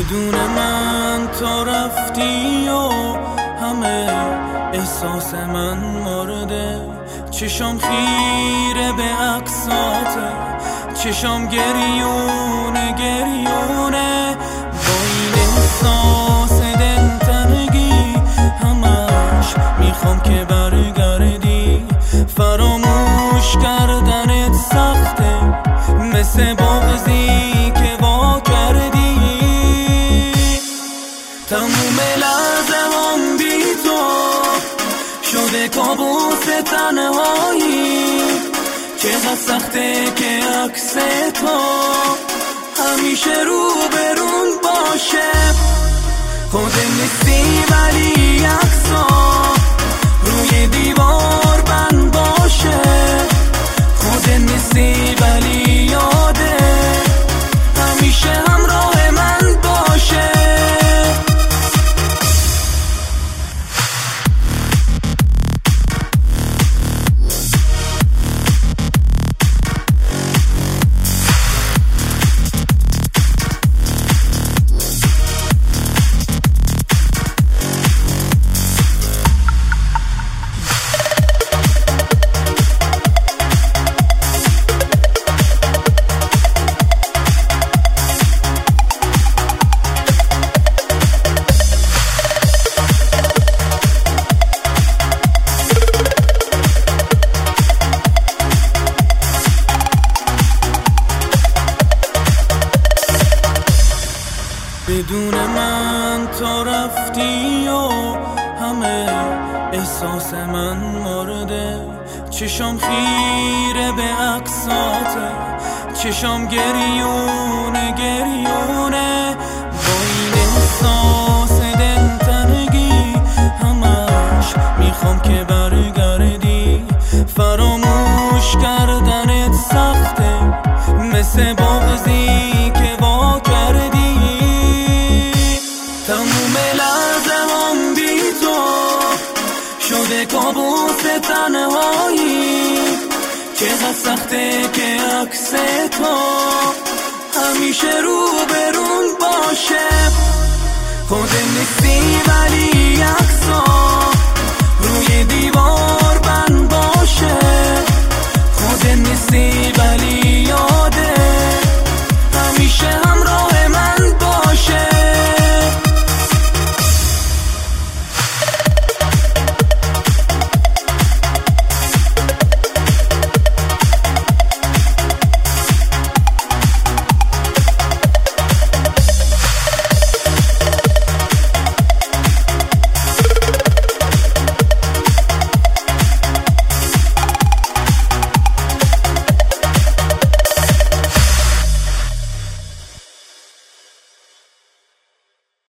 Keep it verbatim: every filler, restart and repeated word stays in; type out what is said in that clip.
بدون من تو رفتی و همه احساس من مرده. چشام خیره به عکساته، چشام گریونه گریونه با این احساس دلتنگی. همش میخوام که برگردی، فراموش کردنت سخته مثل بغضی که وا کردی. تموم لحظه‌هام بی تو شده کابوس تنهایی. چقدر سخته که عکس تو همیشه رو برون باشه. خودم نیستی ولی عکسا روی دیوار بند باشه. خودم نیستی ولی یاده همیشه همراه من باشه. بدون من تو رفتی و همه احساس من مرده. چشام خیره به عکساته، چشام گریونه گریونه با این احساس دلتنگی. همش میخوام که برگردی، فراموش کردنت سخته مثل بغضی که وا کردی. تموم لحظه‌هام بی تو شده کابوس تنهایی. چقدر سخته که عکس تو همیشه رو برون باشه. خودم نیستی ولی عکسا روی دیوار